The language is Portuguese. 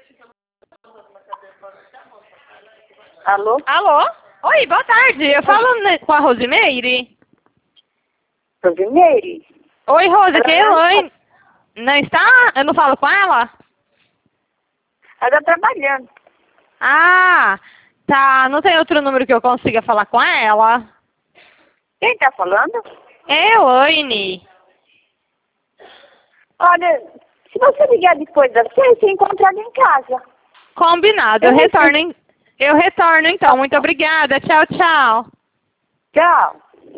Alô? Alô? Oi, boa tarde. Eu falo com a Rosimeire. Rosimeire? Oi, Rose, aqui é Ela não Elaine. Não está? Eu não falo com ela? Ela tá trabalhando. Ah, tá. Não tem outro número que eu consiga falar com ela? Quem tá falando? É Elaine. Olha, se você ligar depois das 6, você encontra ela em casa. Combinado. Eu retorno então. Muito obrigada. Tchau, tchau. Tchau.